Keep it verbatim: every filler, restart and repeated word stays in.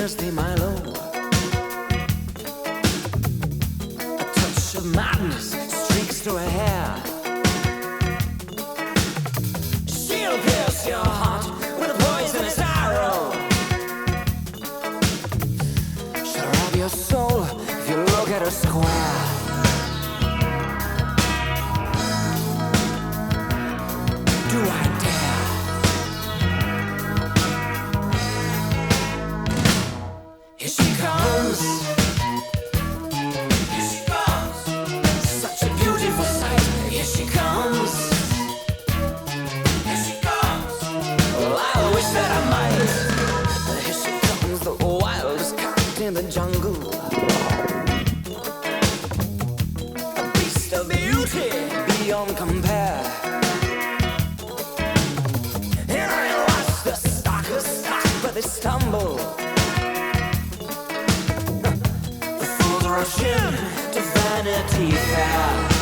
Thursday Milo. A touch of madness streaks through her hair. She'll pierce your heart with a poisonous arrow. She'll rob your soul if you look at her square. Do I dare? Here she comes. Here she comes. Such a beautiful sight. Here she comes. Here she comes. Oh, I wish that I might. Here she comes, the wildest cat in the jungle. A beast of beauty beyond compare. And I watch the stalkers stalk, but they stumble. Rush in to Vanity Fair.